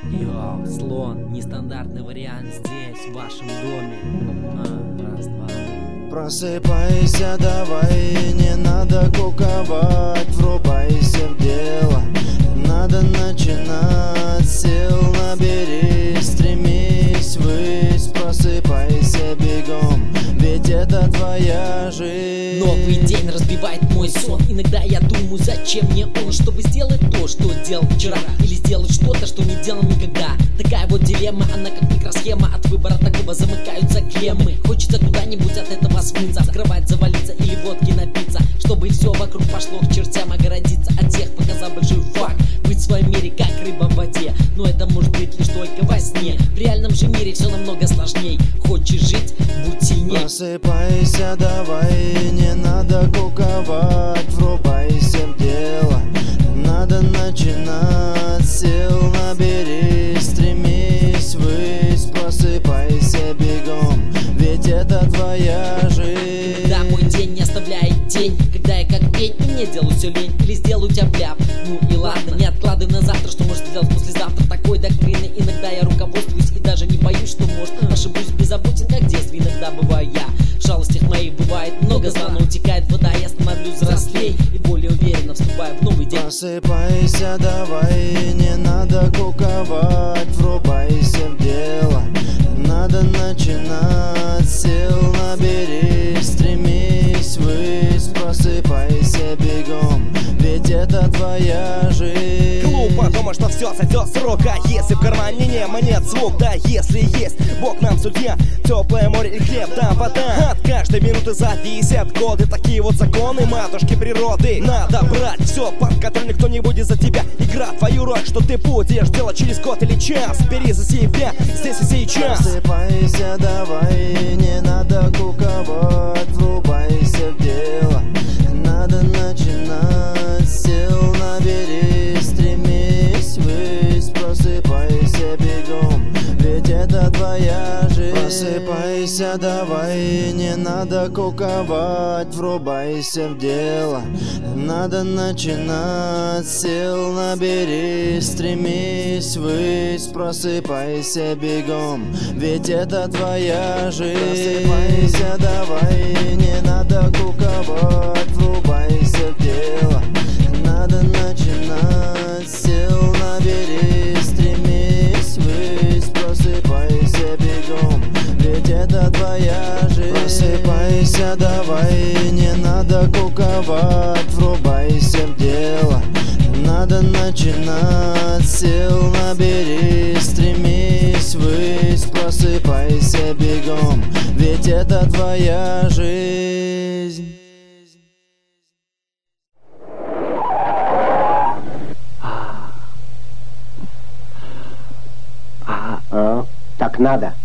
Йоу, слон, нестандартный вариант здесь, в вашем доме. Раз, два. Просыпайся, давай, не надо куковать, врубайся в дело. Надо начинать, сил набери, стремись ввысь, просыпайся бегом, ведь это твоя жизнь. Новый день разбивает мой сон. Иногда я думаю, зачем мне он, чтобы сделать то, что делал вчера, или сделать что-то, что не делал никогда. Такая вот дилемма, она как микросхема. От выбора такого замыкаются клеммы. Хочется куда-нибудь от этого смыться, в кровать завалиться или водки напиться, чтобы все вокруг пошло к чертям, огородиться от всех, показав большой факт. Быть в своем мире как рыба в воде, но это может быть лишь только во сне. В реальном же мире все намного сложней. Хочешь жить, будь сильней. Просыпайся, давай, не надо куковать, врубайся в дело. Надо начинать, сил набери, стремись ввысь, просыпайся бегом, ведь это твоя жизнь. Когда мой день не оставляет тень, когда я как пень, и мне делаю все лень, или сделаю тяп-ляп. Ну и ладно, не откладывай на завтра, что может сделать послезавтра. Такой доктриной иногда я руководствуюсь и даже не боюсь, что может ошибусь. Беззаботен, как в детстве иногда бываю я. В шалостях моих бывает много зла, но утекает вода, я становлюсь взрослей и более уверенно вступаю в новый день. Просыпайся, давай, не надо куковать, врубайся в дело. Надо начинать, сил набери, стремись ввысь, просыпайся бегом, ведь это твоя жизнь. Глупо думать, что все сойдет с рук, а если в кармане нема, нет звук. Да если есть Бог нам судья, теплое море и хлеб, да вода. От каждой минуты зависят годы, такие вот законы матушки природы. Надо брать все под контроль, никто не будет за тебя. Игра твою роль, что ты будешь делать через год или час. Бери за себя здесь и сейчас. Просыпайся, давай, не надо куковать, врубайся в дело. Надо начинать, сил набери, стремись ввысь, просыпайся бегом, ведь это твоя жизнь. Просыпайся, давай, не надо куковать, врубайся в дело. Надо начинать, сил набери, стремись ввысь, просыпайся бегом, ведь это твоя жизнь. Просыпайся, давай, не надо куковать, врубайся в дело. Надо начинать, сил набери, стремись ввысь, просыпайся бегом, ведь это твоя жизнь. Просыпайся, давай, не надо куковать, врубайся в дело. Надо начинать, сил набери, стремись ввысь, просыпайся бегом, ведь это твоя жизнь. Так надо.